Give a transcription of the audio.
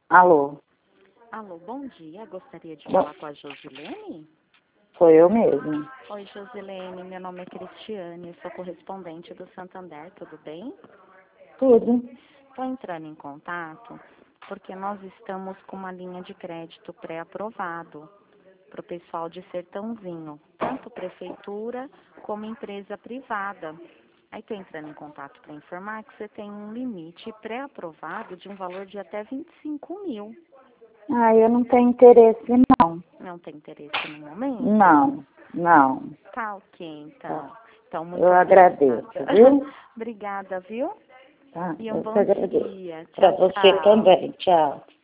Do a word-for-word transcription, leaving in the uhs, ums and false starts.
Alô? Alô, bom dia. Gostaria de Bom, falar com a Josilene? sou eu mesmo. Oi, Josilene. Meu nome é Cristiane. Sou correspondente do Santander. Tudo bem? Tudo. Estou entrando em contato porque nós estamos com uma linha de crédito pré-aprovado para o pessoal de Sertãozinho, tanto prefeitura como empresa privada. Aí estou entrando em contato para informar que você tem um limite pré-aprovado de um valor de até vinte e cinco mil. Ah, eu não tenho interesse, não. Não tem interesse no momento? Não, não. Tá ok, então. Então, muito Eu obrigada. agradeço, viu? Obrigada, viu? Tá, E um eu bom te agradeço. dia. Para Tchau, você tchau. também. Tchau.